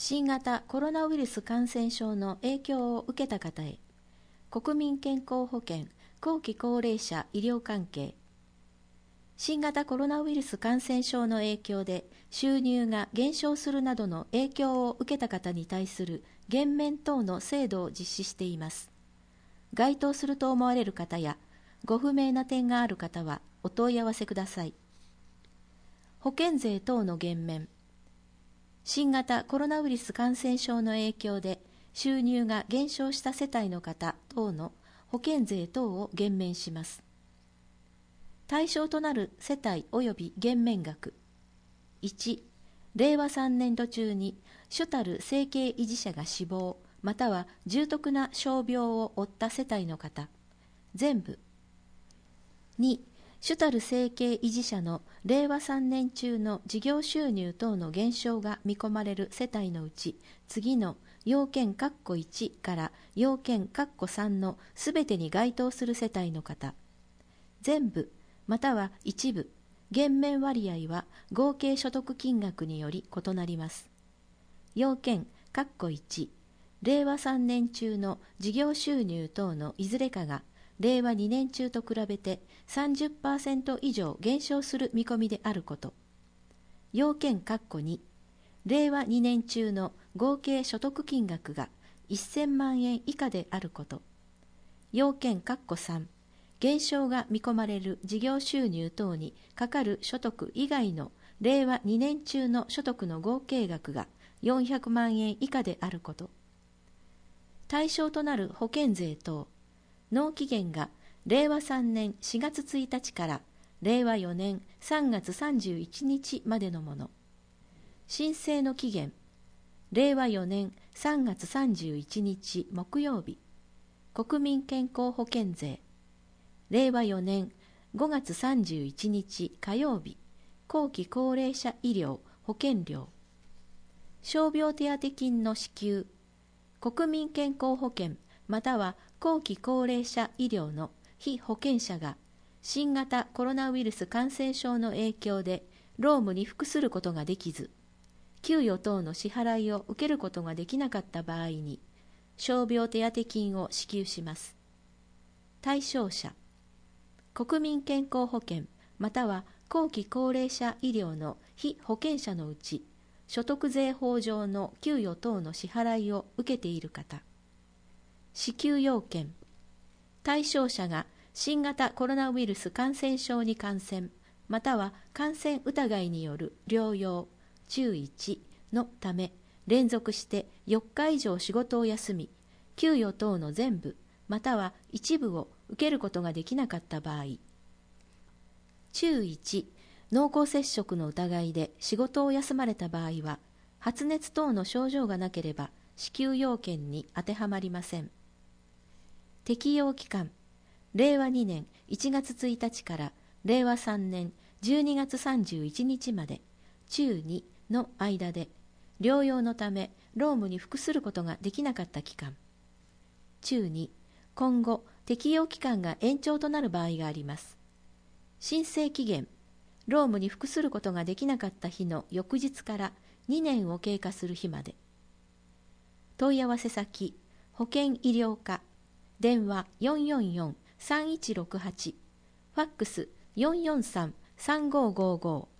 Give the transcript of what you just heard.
新型コロナウイルス感染症の影響を受けた方へ、国民健康保険後期高齢者医療関係。新型コロナウイルス感染症の影響で収入が減少するなどの影響を受けた方に対する減免等の制度を実施しています。該当すると思われる方やご不明な点がある方はお問い合わせください。保険税等の減免。新型コロナウイルス感染症の影響で収入が減少した世帯の方等の保険税等を減免します。対象となる世帯及び減免額。1、令和3年度中に主たる生計維持者が死亡または重篤な傷病を負った世帯の方、全部。2、主たる生計維持者の令和3年中の事業収入等の減少が見込まれる世帯のうち、次の要件括弧1から要件括弧3のすべてに該当する世帯の方、全部または一部、減免割合は合計所得金額により異なります。要件括弧1、令和3年中の事業収入等のいずれかが令和2年中と比べて 30% 以上減少する見込みであること。要件括弧2、令和2年中の合計所得金額が1000万円以下であること。要件括弧3、減少が見込まれる事業収入等にかかる所得以外の令和2年中の所得の合計額が400万円以下であること。対象となる保険税等、納期限が令和3年4月1日から令和4年3月31日までのもの。申請の期限、令和4年3月31日木曜日。国民健康保険税。令和4年5月31日火曜日。後期高齢者医療保険料。傷病手当金の支給。国民健康保険または後期高齢者医療の被保険者が新型コロナウイルス感染症の影響で労務に服することができず、給与等の支払いを受けることができなかった場合に、傷病手当金を支給します。対象者、国民健康保険または後期高齢者医療の被保険者のうち、所得税法上の給与等の支払いを受けている方。支給要件、対象者が新型コロナウイルス感染症に感染または感染疑いによる療養、注意1のため連続して4日以上仕事を休み、給与等の全部または一部を受けることができなかった場合。注意1、濃厚接触の疑いで仕事を休まれた場合は、発熱等の症状がなければ支給要件に当てはまりません。適用期間、令和2年1月1日から令和3年12月31日まで、中2の間で、療養のため労務に服することができなかった期間。中2、今後適用期間が延長となる場合があります。申請期限、労務に服することができなかった日の翌日から2年を経過する日まで。問い合わせ先、保険医療課、電話444-3168、ファックス443-3555